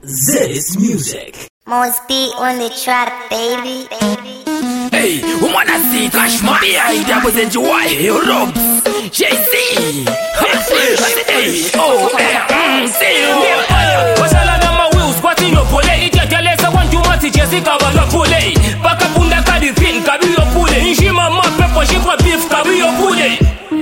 This music. Most beat on the track, baby. Hey, who wanna see Cash Money? I represent you, Robs, Jay-Z. Hey, oh, see you. Wasala na mawills, kwati yo pole. Iteteleza wanju mati Jessica wala pole. Baka punda kadi fin, kabi yo pule. Injima ma pepo, shikwa beef, kabi yo pule.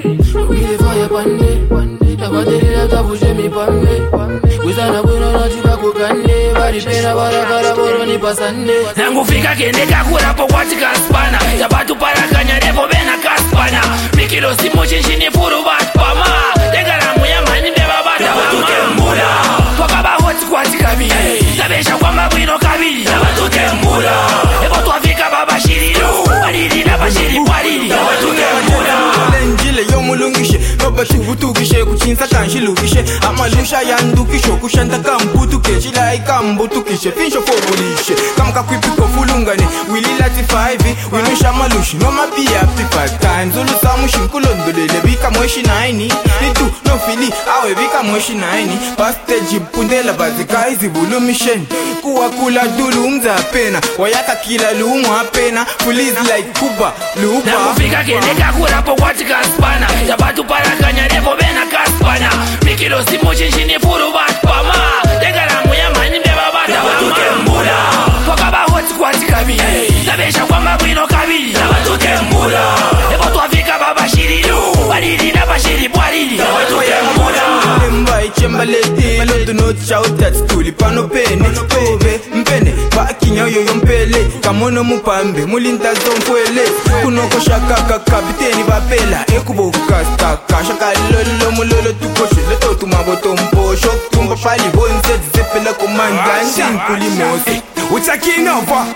Wile fire pande, tabadelila tabuje mi pande. Wizana bwino na jiba kukande, bari pena barakara boro ni pasande. Nangu fika kende kakura po kwati kaspana. Jabatu parakanya repo bena kaspana. Mikilo simo chinchini furu bat pama. Degara muya mani beba bata mama. Mura Twakaba hoti kwati kabili. Tabesha kwamba bwino kabili. Jabatu kembura Ebo twafika baba shiriru. Barili na bashiri barili. Jabatu kembura Lenjile yomulungishe Nobatubutukishe kuchinsa kanshilukishe Amalusha yandukisho kushanta kamputuke Chila ikambutukishe Finsho fobulishe Kamka kwipiko fulungane Wili lati 5 Winusha malushi Noma pia up 5 times Ulu samushi kulondolele Vika mweshi naini Nitu no fili Awe vika mweshi naini Pasteji pundela bazika hizi bulumisheni Kuwa kula dulu umza pena Wayaka kila lumu hapena Fuliz like Kuba Lupa Nakufika kende kakura po kwati kaspana. Jabatu parakanya repo bena kaspana. Mikilo simo chinchini furu bat pama. Degara muya mani beba bata mama. Kembura Twakaba hoti kwati kabili. Tabesha kwamba bwino kabili. Jabatu kembura Ebo twafika baba shiriru. Barili na bashiri barili. Jabatu kembura Mbai chembalete Malodo no shout at stuli pano pene Pove mpene Bakinya yoyo mpele Kamono mupambe Mulinda zomfwele Kunoko shaka kapiteni bapela Ekubo kastaka Shaka lolo mulolo tukoshe Leto tumaboto mposho Tumbo pali bonze Zepela komanda Nsinkuli mose We're taking over.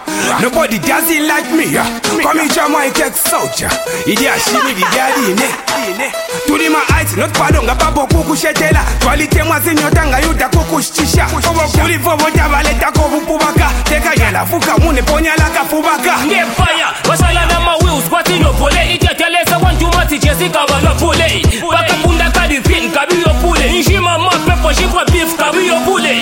Nobody does it like me. Come in, Jamaica ex-soldier. Idia shini, idia dine. Tuli ma heights, not padonga babo kukushetela. Twalite mwazinyotanga yuda kukushtisha. Kobo kuli fobo jabaleta kobu pubaka. Teka yala fuka mune ponya laka fubaka. Nge fire, wasala na mawills, kwati yo pole. Iteteleza wanju mati Jessica wala pole. Baka punda kadi fin, kabi yo pule. Injima ma pepo, shikwa beef, kabi yo pule.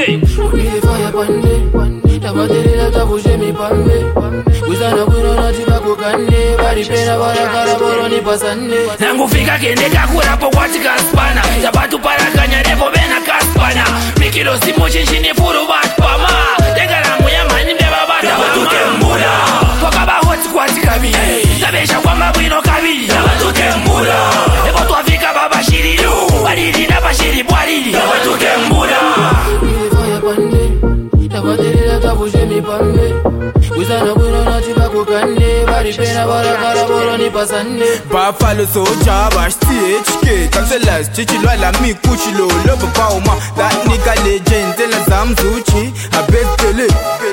Wile fire pande, tabadelila tabuje mi pande. Wizana bwino na jiba kukande, bari pena barakara boro ni pasande. Nangufika kende kakura po kwati kaspana. Jabatu parakanya repo bena kaspana. Mikilo simo chinchini furu bat pama. Degara muya mani beba bata mama. Kembura Twakaba hoti kwati kabili. Tabesha kwamba bwino kabili. Jabatu kembura Ebo twafika baba shiriru. Barili na bashiri barili. Jabatu kembura Wile fire pande, tabadelila tabuje mi pande. Wizana bwino na jiba kukande, bari pena barakara boro ni pasande. Buffalo soldier, bash THK Cancelas, chichilwa la mi kuchilo Lobo pauma, that nigga legend Tela zamzuchi, abetele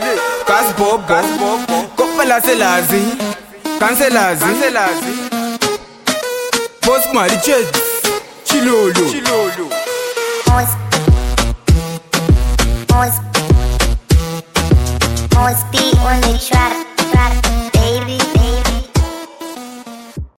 Kas bobo, kopala selazi Cancelazi Boss Mari Jets Chilolo Most beat on the track.